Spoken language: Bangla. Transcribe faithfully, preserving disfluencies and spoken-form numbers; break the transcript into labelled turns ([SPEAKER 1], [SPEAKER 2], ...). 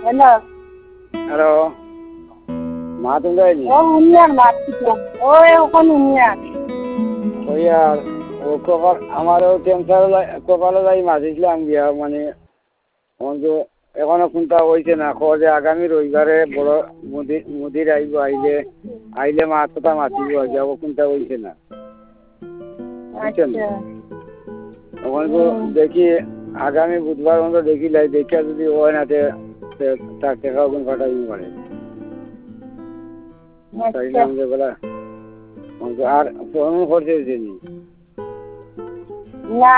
[SPEAKER 1] হ্যালো
[SPEAKER 2] হ্যালো মা তুমি যায়নি
[SPEAKER 1] ও উনিয়ার মারছিস ওই ওখানে উনিয়ার
[SPEAKER 2] ওই আর ও কপাল আমারও ক্যান্সার কপালে যাই মাঝিছিলাম গিয়া মানে অন্ত এখনো কোনটা হয়েছে না যে আগামী রবিবারে বড় মুদির মুদির আইব আইলে আইলে মা কথা মাতিব যাব কোনটা হয়েছে না বুঝছেন
[SPEAKER 1] আচ্ছা
[SPEAKER 2] ওখানে তো দেখি আগামী বুধবার মতো দেখি লাই দেখা যদি হয় না তার টাকা ওখানে পাঠাইতে পারে তাই না আমাদের বলা আর ফোন করছে
[SPEAKER 1] না